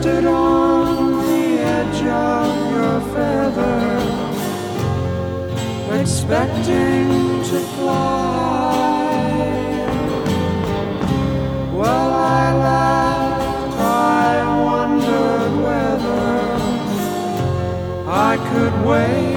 rested on the edge of your feather, expecting to fly. Well, I laughed, I wondered whether I could wait